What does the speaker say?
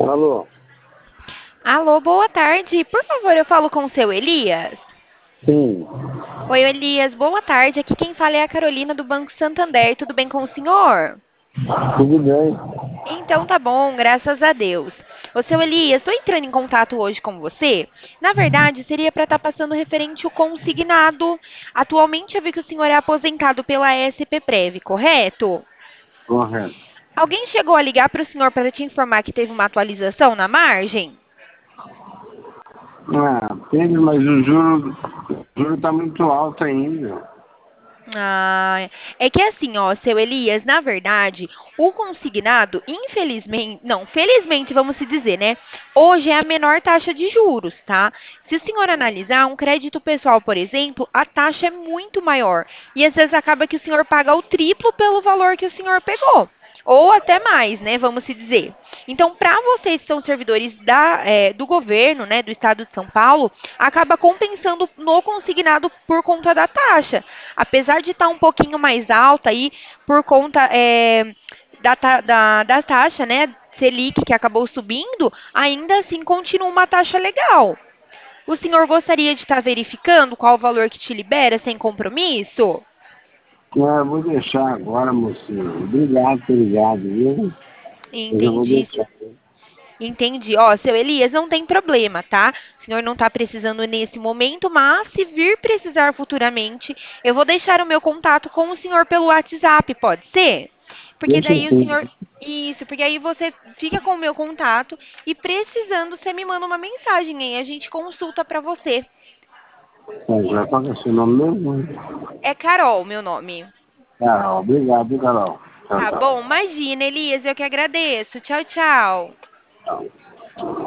Alô? Alô, boa tarde. Por favor, eu falo com o seu Elias. Sim, Oi, Elias, boa tarde. Aqui quem fala é a Carolina do Banco Santander. Tudo bem com o senhor? tudo bem. Então tá bom, graças a Deus. Ô, seu Elias, estou entrando em contato hoje com você. Na verdade, seria para estar passando referente o consignado. Atualmente eu vi que o senhor é aposentado pela SP correto? Correto. Alguém chegou a ligar para o senhor para te informar que teve uma atualização na margem? Teve, mas o juro está muito alto ainda. Ah, é que assim, ó, seu Elias, na verdade, o consignado, infelizmente, não, felizmente, vamos se dizer, né? Hoje é a menor taxa de juros, tá? Se o senhor analisar um crédito pessoal, por exemplo, a taxa é muito maior. E às vezes acaba que o senhor paga o triplo pelo valor que o senhor pegou. Ou até mais, né? Vamos se dizer. Então, para vocês que são servidores do governo, né, do estado de São Paulo, acaba compensando no consignado por conta da taxa. Apesar de estar um pouquinho mais alta aí por conta da taxa, né, Selic, que acabou subindo, ainda assim continua uma taxa legal. O senhor gostaria de estar verificando qual o valor que te libera sem compromisso? Eu vou deixar agora, mocinho. Obrigado por ligado, viu? Mas eu vou Entendi. deixar. Entendi. Ó, seu Elias, não tem problema, tá? O senhor não está precisando nesse momento, mas se vir precisar futuramente, eu vou deixar o meu contato com o senhor pelo WhatsApp, pode ser? Porque Deixa daí o assim. senhor. Isso, porque aí você fica com o meu contato e precisando, você me manda uma mensagem aí, a gente consulta pra você. Já qual é o seu nome mesmo? É Carol, meu nome. Carol, obrigado, Carol. Tchau, Tá tchau. bom? Imagina, Elias, eu que agradeço. Tchau, tchau. Tchau.